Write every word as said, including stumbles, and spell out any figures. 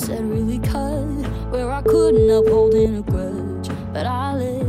said really cut, where I couldn't uphold in a grudge, but I let